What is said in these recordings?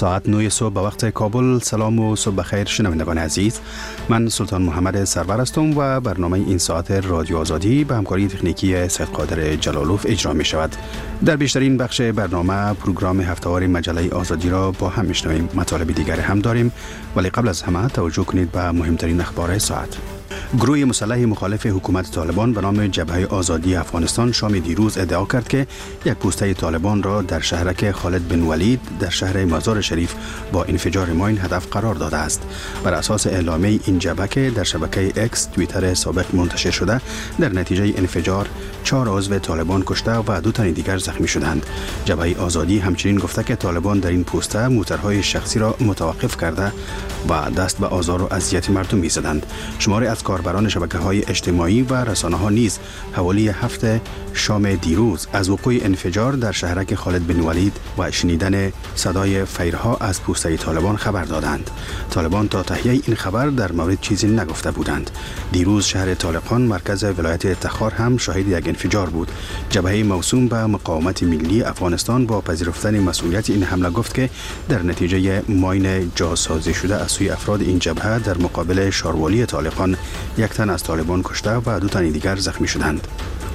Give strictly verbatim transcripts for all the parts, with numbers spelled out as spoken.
ساعت نه صبح به وقت کابل. سلام و صبح بخیر شنوندگان عزیز. من سلطان محمد سرور هستم و برنامه این ساعت رادیو آزادی به همکاری تکنیکی سید قادر جلالوف اجرا می شود. در بیشترین بخش برنامه پروگرام هفته‌وار مجله آزادی را با هم میشنویم. مطالب دیگر هم داریم، ولی قبل از همه توجه کنید به مهمترین اخبار ساعت. گروه مسلح مخالف حکومت طالبان به نام جبهه آزادی افغانستان شام دیروز ادعا کرد که یک پوسته طالبان را در شهرک خالد بن ولید در شهر مزار شریف با انفجار ماین هدف قرار داده است. بر اساس اعلامیه این جبهه که در شبکه اکس توییتر سابق منتشر شده، در نتیجه انفجار چهار عضو طالبان کشته و دو تن دیگر زخمی شدند. جبهه آزادی همچنین گفته که طالبان در این پوسته موترهای شخصی را متوقف کرده و دست به آزار و اذیت مردم می‌زدند. شماری از کاربران شبکه‌های اجتماعی و رسانه‌ها نیز حوالی هفته شام دیروز از وقوع انفجار در شهرک خالد بن ولید و شنیدن صدای فیرها از پوسته طالبان خبر دادند. طالبان تا تهیه این خبر در مورد چیزی نگفته بودند. دیروز شهر طالقان مرکز ولایت تخار هم شاهد یک انفجار بود. جبهه موسوم به مقاومت ملی افغانستان با پذیرفتن مسئولیت این حمله گفت که در نتیجه ماین جاسازی شده از سوی افراد این جبهه در مقابل شاروالی طالقان یک تن از طالبان کشته و دو تن دیگر زخمی شدند.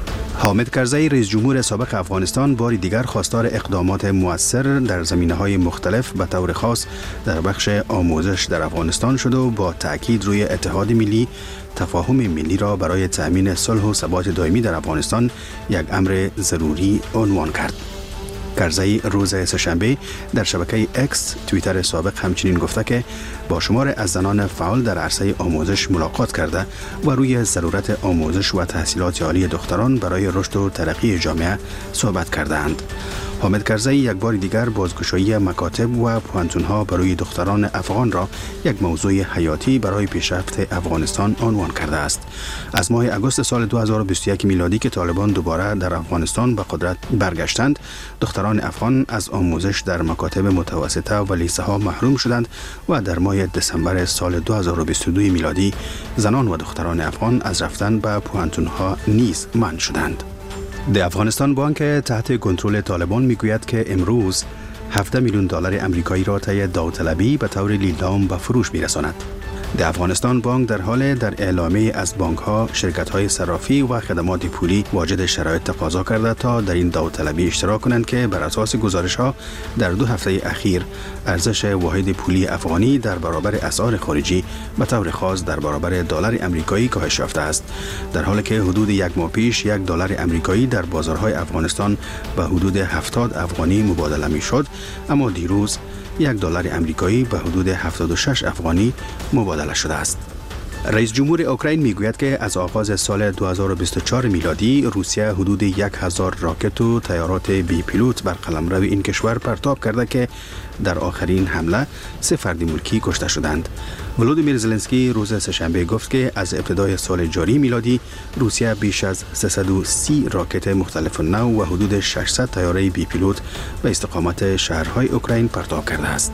حامد کرزی رئیس جمهور سابق افغانستان بار دیگر خواستار اقدامات مؤثر در زمینه‌های مختلف به طور خاص در بخش آموزش در افغانستان شد و با تأکید روی اتحاد ملی، تفاهم ملی را برای تأمین صلح و ثبات دائمی در افغانستان یک امر ضروری عنوان کرد. کرزی روز سه‌شنبه در شبکه اکس توییتر سابق همچنین گفته که با شمار از زنان فعال در عرصه آموزش ملاقات کرده و روی ضرورت آموزش و تحصیلات عالی دختران برای رشد و ترقی جامعه صحبت کردند. حامد کرزی یک بار دیگر بازگشایی مکاتب و پوهنتون‌ها برای دختران افغان را یک موضوع حیاتی برای پیشرفت افغانستان عنوان کرده است. از ماه اگست سال دو هزار و بیست و یک میلادی که طالبان دوباره در افغانستان به قدرت برگشتند، دختران افغان از آموزش در مکاتب متوسطه و لیسه‌ها محروم شدند و در ماه دسامبر سال دو هزار و بیست و دو میلادی زنان و دختران افغان از رفتن به پوهنتون‌ها نیز منع شدند. د افغانستان بانک تحت کنترل طالبان میگوید که امروز هفده میلیون دلار آمریکایی را طی داوطلبی به طور لیلام به فروش میرساند. د افغانستان بانک در حال در اعلامیه از بانک‌ها، شرکت‌های صرافی و خدمات پولی واجد شرایط تقاضا کرده تا در این داوطلبی اشتراک کنند که بر اساس گزارش‌ها در دو هفته اخیر ارزش واحد پولی افغانی در برابر اسعار خارجی به طور خاص در برابر دلار آمریکایی کاهش یافته است، در حالی که حدود یک ماه پیش یک دلار آمریکایی در بازارهای افغانستان به حدود هفتاد افغانی مبادله می‌شد، اما دیروز یک دلار آمریکایی به حدود هفتاد و شش افغانی مبادله شده است. رئیس جمهور اوکراین میگوید که از آغاز سال دو هزار و بیست و چهار میلادی روسیه حدود یک هزار راکت و طیارات بی پیلوت بر قلمرو این کشور پرتاب کرده که در آخرین حمله سه فرد ملکی کشته شدند. ولودیمیر زلنسکی روز سه‌شنبه گفت که از ابتدای سال جاری میلادی روسیه بیش از سیصد و سی راکت مختلف نوع و حدود ششصد طیاره بی پیلوت به استقامت شهرهای اوکراین پرتاب کرده است.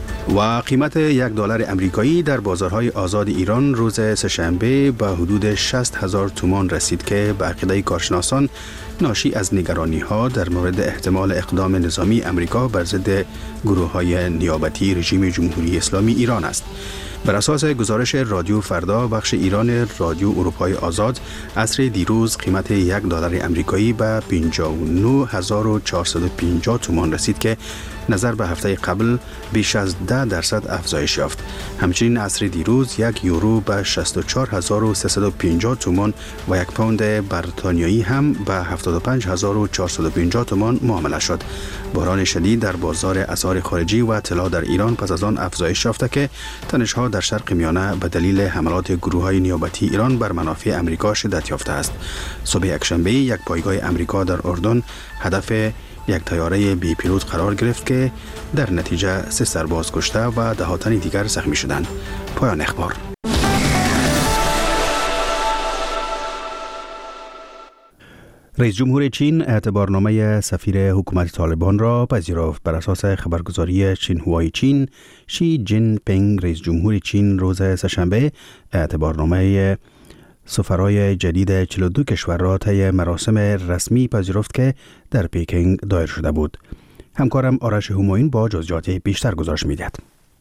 و قیمت یک دلار آمریکایی در بازارهای آزاد ایران روز سه‌شنبه به حدود شصت هزار تومان رسید که به عقیده کارشناسان ناشی از نگرانی‌ها در مورد احتمال اقدام نظامی آمریکا بر ضد گروه‌های نیابتی رژیم جمهوری اسلامی ایران است. بر اساس گزارش رادیو فردا بخش ایران رادیو اروپای آزاد، عصر دیروز قیمت یک دلار آمریکایی به پنجاه و نه هزار و چهارصد و پنجاه تومان رسید که نظر به هفته قبل بیش از ده درصد افزایش یافت. همچنین عصر دیروز یک یورو به شصت و چهار هزار و سیصد و پنجاه تومان و یک پوند بریتانیایی هم به هفتاد و پنج هزار و چهارصد و پنجاه تومان معامله شد. بحران شدید در بازار اسعار خارجی و طلا در ایران پس از آن افزایش یافته که تنش‌ها در شرق میانه به دلیل حملات گروه‌های نیابتی ایران بر منافع آمریکا شدت یافته است. صبح یکشنبه یک پایگاه آمریکا در اردن هدف یک طیاره بی پیلوت قرار گرفت که در نتیجه سه سرباز کشته و ده تن دیگر زخمی شدند. پایان اخبار. رئیس جمهور چین اعتبارنامه سفیر حکومت طالبان را پذیرفت. بر اساس خبرگزاری شینهوای چین، شی جین پینگ رئیس جمهور چین روز سه‌شنبه اعتبارنامه سفرای جدید چهل و دو کشور را طی مراسم رسمی پذیرفت که در پکینگ دایر شده بود. همکارم آرش همایون با جزئیات بیشتر گزارش می‌دهد.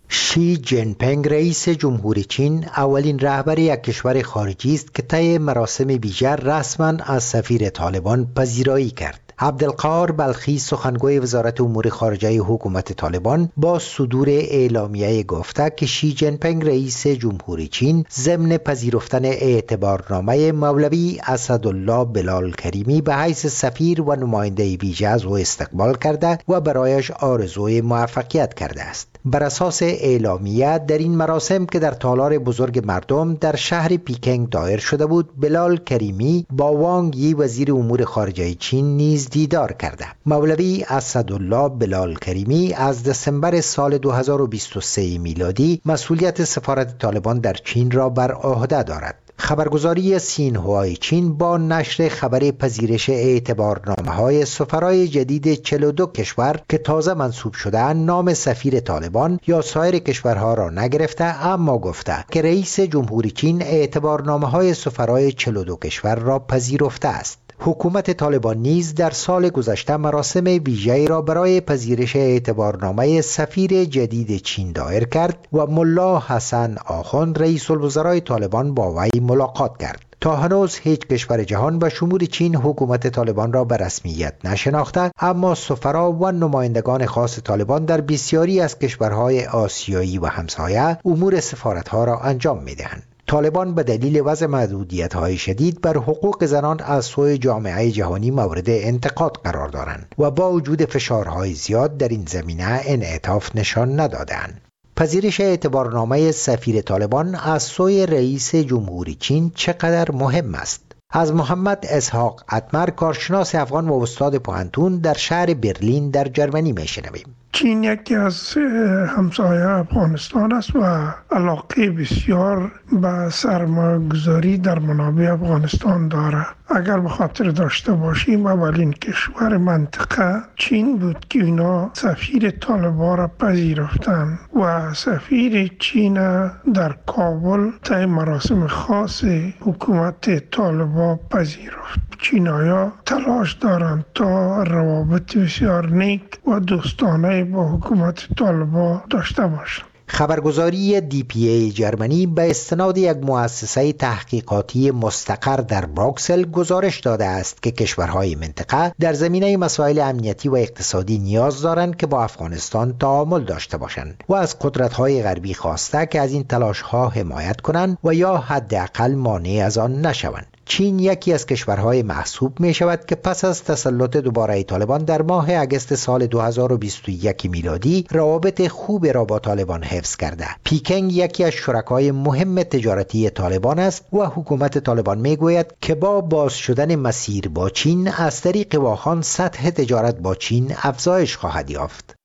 شی جین پینگ رئیس جمهوری چین اولین رهبر یک کشور خارجی است که طی مراسم ویژه رسما از سفیر طالبان پذیرایی کرد. عبدالقاهر بلخی سخنگوی وزارت امور خارجه حکومت طالبان با صدور اعلامیه گفته که شی جین پینگ رئیس جمهوری چین ضمن پذیرفتن اعتبارنامه مولوی اسدالله بلال کریمی به حیث سفیر و نماینده ویژه از او استقبال کرده و برایش آرزوی موفقیت کرده است. بر اساس اعلامیه در این مراسم که در تالار بزرگ مردم در شهر پیکنگ دایر شده بود، بلال کریمی با وانگ یی وزیر امور خارجه چین نیز دیدار کرده. مولوی اسدالله بلال کریمی از دسامبر سال دو هزار و بیست و سه میلادی مسئولیت سفارت طالبان در چین را بر عهده دارد. خبرگزاری سینهوای چین با نشر خبر پذیرش اعتبارنامه‌های سفرای جدید چهل و دو کشور که تازه منصوب شده نام سفیر طالبان یا سایر کشورها را نگرفته، اما گفته که رئیس جمهوری چین اعتبارنامه‌های سفرای چهل و دو کشور را پذیرفته است. حکومت طالبان نیز در سال گذشته مراسم ویژه‌ای را برای پذیرش اعتبارنامه سفیر جدید چین دایر کرد و ملا حسن آخوند رئیس الوزرای طالبان با وی ملاقات کرد. تا هنوز هیچ کشور جهان به شمول چین حکومت طالبان را به رسمیت نشناخته، اما سفرا و نمایندگان خاص طالبان در بسیاری از کشورهای آسیایی و همسایه امور سفارتها را انجام می‌دهند. طالبان به دلیل وضع محدودیت‌های شدید بر حقوق زنان از سوی جامعه جهانی مورد انتقاد قرار دارند و با وجود فشارهای زیاد در این زمینه انعطاف نشان ندادند. پذیرش اعتبارنامه سفیر طالبان از سوی رئیس جمهوری چین چقدر مهم است؟ از محمد اسحاق اتمر، کارشناس افغان و استاد پوهنتون در شهر برلین در جرمنی میشنویم. چین یکی از همسایه افغانستان است و علاقه بسیار به سرمایه‌گذاری در منابع افغانستان داره. اگر به خاطر داشته باشیم اولین کشور منطقه چین بود که اینا سفیر طالبان را پذیرفتن و سفیر چین در کابل طی مراسم خاص حکومت طالبان پذیرفت. چینایا تلاش دارند تا روابط بسیار نیک و دوستانه با حکومت طالبان داشته باشند. خبرگزاری دی پی ای جرمنی به استناد یک مؤسسه تحقیقاتی مستقر در بروکسل گزارش داده است که کشورهای منطقه در زمینه مسائل امنیتی و اقتصادی نیاز دارند که با افغانستان تعامل داشته باشند و از قدرت‌های غربی خواسته که از این تلاش‌ها حمایت کنند و یا حداقل مانع از آن نشوند. چین یکی از کشورهای محسوب می شود که پس از تسلط دوباره طالبان در ماه اگست سال دو هزار و بیست و یک میلادی روابط خوب را با طالبان حفظ کرده. پیکنگ یکی از شرکای مهم تجارتی طالبان است و حکومت طالبان می گوید که با باز شدن مسیر با چین از طریق واخان سطح تجارت با چین افزایش خواهد یافت.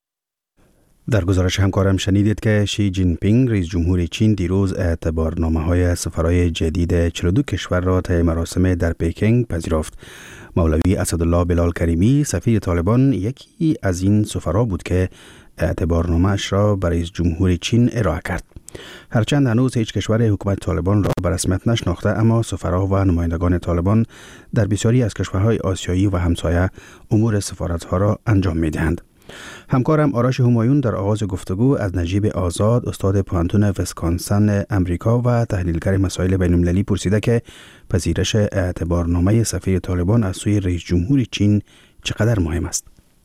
در گزارش همکارم شنیدید که شی جین پینگ رئیس جمهوری چین دیروز اعتبارنامه‌های سفرای جدید چهل و دو کشور را طی مراسم در پکینگ پذیرفت. مولوی اسدالله بلال کریمی سفیر طالبان یکی از این سفرا بود که اعتبارنامه‌اش را برای رئیس جمهوری چین ارائه کرد. هرچند هنوز هیچ کشور حکومت طالبان را به رسمیت نشناخته، اما سفرا و نمایندگان طالبان در بسیاری از کشورهای آسیایی و همسایه امور سفارت‌ها را انجام می‌دهند. همکارم آرش همایون در آغاز گفتگو از نجیب آزاد استاد پوهنتون ویسکانسن امریکا و تحلیلگر مسائل بین‌المللی پرسیده که پذیرش اعتبارنامه سفیر طالبان از سوی رئیس جمهوری چین چقدر مهم است.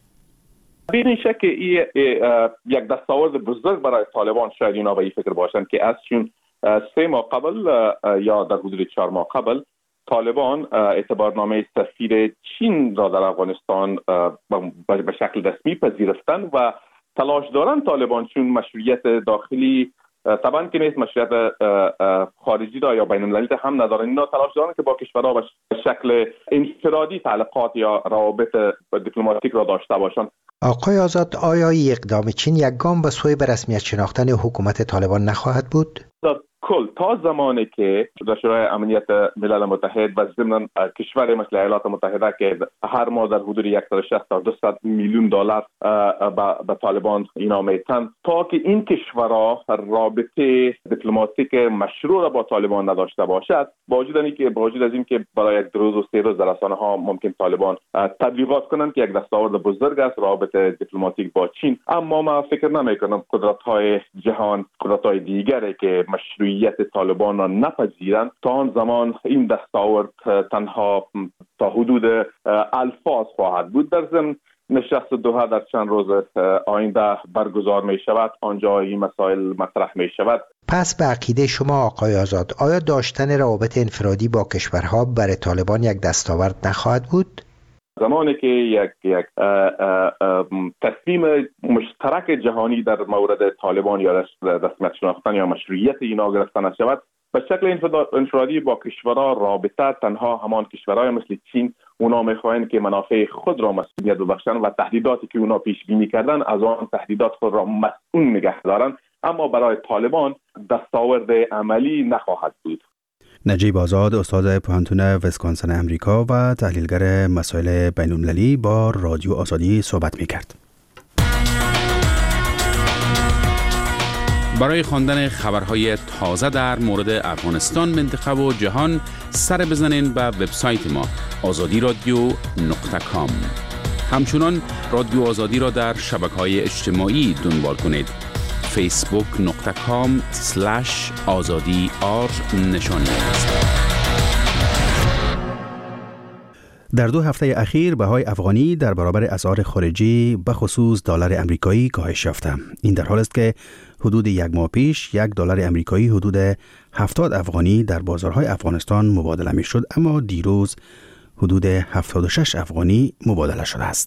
بدون شک این یک دستاورد بزرگ برای طالبان شاید اینا به این فکر باشند که از چون سه ماه قبل یا در حدود چهار ماه قبل طالبان اعتبارنامه سفیر چین را در افغانستان به شکل رسمی پذیرفتند و تلاش دارند طالبان چون مشروعیت داخلی طبعا که نیست، مشروعیت خارجی را یا بین المللی هم ندارند. اینا تلاش دارند که با کشورها به شکل انفرادی تعلقات یا روابط دیپلماتیک را داشته باشند. آقای آزاد، آیا اقدام چین یک گام به سوی به رسمیت شناختن حکومت طالبان نخواهد بود؟ کل تا زمانی که در شورای امنیت ملل متحد و ضمن کشور مثل ایالات متحده که هر ماه در حدود صد و شصت تا دویست میلیون دلار به طالبان اینا میتن، تا که این کشورها رابطه دیپلماتیک مشروع را با طالبان نداشته باشد، با وجود اینکه با وجود از اینکه برای یک روز و سه روز در رسانه ها ممکن طالبان تبلیغات کنند که یک دستاورد بزرگ است رابطه دیپلماتیک با چین، اما ما فکر نمی کنم قدرت های جهان، قدرت های دیگری که مشروعیت طالبان را نپذیرند، تا آن زمان این دستاورد تنها تا حدود الفاظ خواهد بود. در ضمن نشست دوحه در چند روز آینده برگزار می شود، آنجا این مسائل مطرح می شود. پس به عقیده شما آقای آزاد، آیا داشتن روابط انفرادی با کشورها برای طالبان یک دستاورد نخواهد بود؟ زمانی که یک یک تصمیم مشترک جهانی در مورد طالبان یا رسمیت شناختن یا مشروعیت اینا گرفته نشود، به شکل انفرادی با کشورها رابطه تنها همان کشورهای مثل چین اونا میخواهند که منافع خود را مسئولیت ببخشند و تهدیداتی که اونا پیش بینی کردن از آن تهدیدات خود را مسئول نگه دارند، اما برای طالبان دستاورد عملی نخواهد بود. نجیب آزاد، استاد پوهنتون ویسکانسن امریکا و تحلیلگر مسائل بین‌المللی با رادیو آزادی صحبت می‌کرد. برای خواندن خبرهای تازه در مورد افغانستان، منطقه و جهان سر بزنین به وبسایت ما آزادی رادیو نقطه کام. همچنان رادیو آزادی را در شبکه‌های اجتماعی دنبال کنید. فیسبوک نقطه کام سلش آزادی آر نشانی است. در دو هفته اخیر بهای افغانی در برابر اسعار خارجی به خصوص دلار امریکایی کاهش یافته. این در حال است که حدود یک ماه پیش یک دلار امریکایی حدود هفتاد افغانی در بازارهای افغانستان مبادله می شد، اما دیروز حدود هفتاد و شش افغانی مبادله شده است.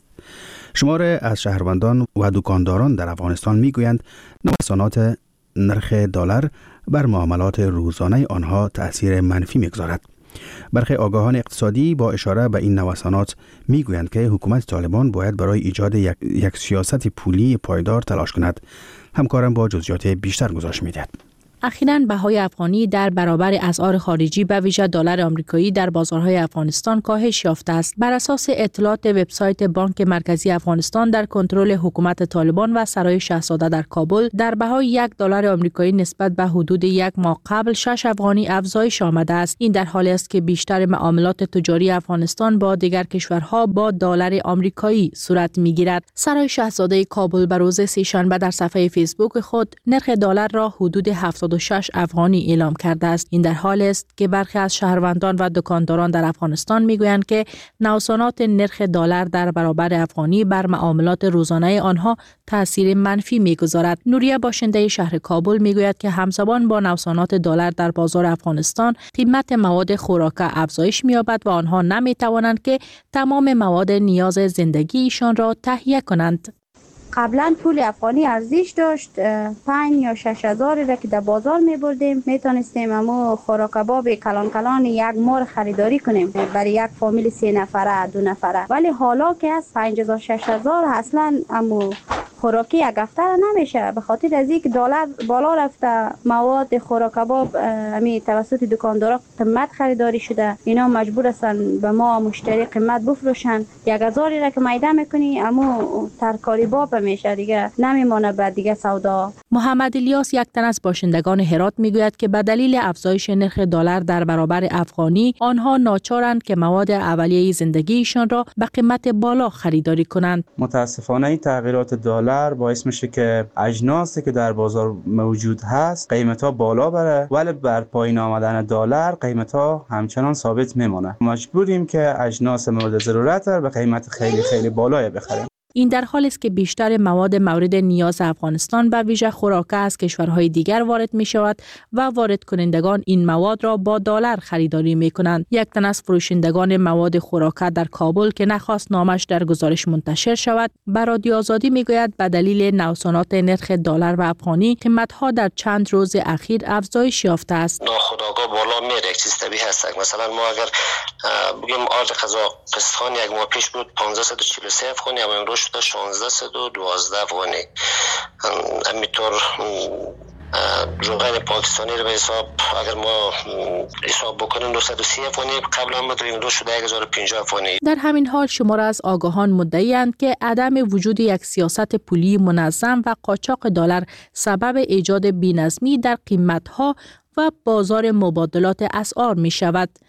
شماره از شهروندان و دکانداران در افغانستان می گویند نوسانات نرخ دلار بر معاملات روزانه آنها تأثیر منفی می گذارد. برخی آگاهان اقتصادی با اشاره به این نوسانات می گویند که حکومت طالبان باید برای ایجاد یک, یک سیاست پولی پایدار تلاش کند. همکارم با جزئیات بیشتر گزارش می دهد. اخیراً بهای افغانی در برابر اسعار خارجی به ویژه دلار آمریکایی در بازارهای افغانستان کاهش یافته است. بر اساس اطلاعات وبسایت بانک مرکزی افغانستان در کنترل حکومت طالبان و سرای شاهزاده در کابل، در بهای یک دلار آمریکایی نسبت به حدود یک ماه قبل شش افغانی افزایش آمده است. این در حالی است که بیشتر معاملات تجاری افغانستان با دیگر کشورها با دلار آمریکایی صورت می‌گیرد. سرای شاهزاده کابل به روز سه‌شنبه در صفحه فیسبوک خود نرخ دلار را حدود هفتاد و شش افغانی اعلام کرده است. این در حال است که برخی از شهروندان و دکانداران در افغانستان میگویند که نوسانات نرخ دلار در برابر افغانی بر معاملات روزانه آنها تاثیر منفی میگذارد. نوریه باشنده شهر کابل میگوید که همزمان با نوسانات دلار در بازار افغانستان، قیمت مواد خوراکه افزایش می‌یابد و آنها نمی‌توانند که تمام مواد نیاز زندگیشان را تهیه کنند. قبلا پول افغانی ارزش داشت، پنج یا شش هزاری را که در بازار می بردیم میتونستیم امو خوراک کباب کلان کلان یک مار خریداری کنیم برای یک فامیل سه نفره دو نفره، ولی حالا که از پنج هزار شش هزار اصلا امو خوراکی یک هفته را نمیشه، به خاطر از اینکه دلار بالا رفته، مواد خوراک کباب امی توسط دکاندارا قیمت خریداری شده، اینا مجبور هستن به ما مشتری قیمت بفروشن. یک هزاری را که میده میکنی امو ترکاری باب میشه، دیگه نمیمونه بعد دیگه سودا. محمد الیاس، یک تن از باشندگان هرات، میگوید که به دلیل افزایش نرخ دلار در برابر افغانی، آنها ناچارند که مواد اولیه زندگیشان را به قیمت بالا خریداری کنند. متاسفانه این تغییرات دلار باعث میشه که اجناسی که در بازار موجود هست قیمتا بالا بره، ولی بر پایین آمدن دلار قیمتا همچنان ثابت میمونه. مجبوریم که اجناس مورد ضرورت را به قیمت خیلی خیلی بالایی بخریم. این در حالی است که بیشتر مواد مورد نیاز افغانستان به ویژه خوراکه از کشورهای دیگر وارد می شود و وارد کنندگان این مواد را با دلار خریداری می کنند. یک تن از فروشندگان مواد خوراکه در کابل که نخواست نامش در گزارش منتشر شود، به رادیو آزادی می گوید به دلیل نوسانات نرخ دلار و افغانی قیمت‌ها در چند روز اخیر افزایش یافته است. ناخودآگاه بالا میره، یک چیز طبیعی هست. مثلا ما اگر بگیم آرد قزاقستان یک ماه پیش بود پانصد و چهل و سه افغانی، اما امروز شده شانزده و دوازده افغانی. همینطور روغن پاکستانی رو به حساب اگر ما حساب بکنیم دویست و سی افغانی قبلا بود، امروز شده هزار و پنجاه افغانی. در همین حال شمار از آگاهان مدعی‌اند که عدم وجود یک سیاست پولی منظم و قاچاق دلار سبب ایجاد بی‌نظمی در قیمت‌ها و بازار مبادلات اسعار می شود.